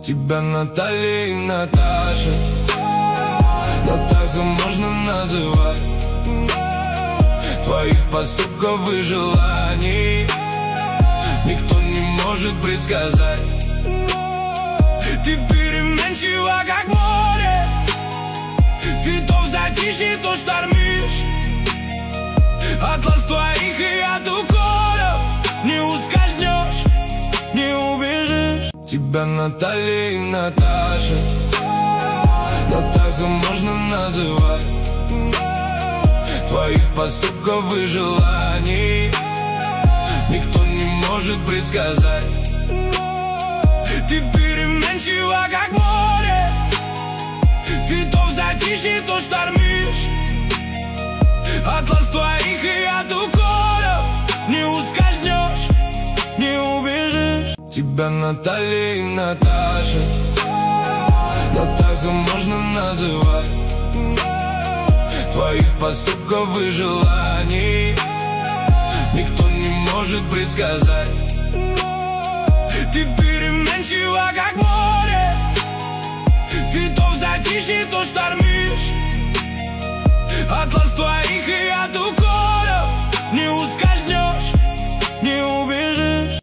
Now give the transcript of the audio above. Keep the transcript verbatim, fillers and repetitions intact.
Тебя Наталья и Наташа, но так и можно называть. Твоих поступков и желаний никто не может предсказать. Ты переменчива, как море, ты то в затишье, то штормишь. От глаз твоих и от укоров не ускользнешь, не убежишь. Тебя Наталья и Наташа, но так и можно называть. Твоих поступков и желаний никто не может предсказать. Ты переменчива, как море, ты то в затишье, то штормишь. От глаз твоих и от укоров не ускользнешь, не убежишь. Тебя Наталья и Наташа, но так и можно называть. Твоих поступков и желаний никто не может предсказать. Ты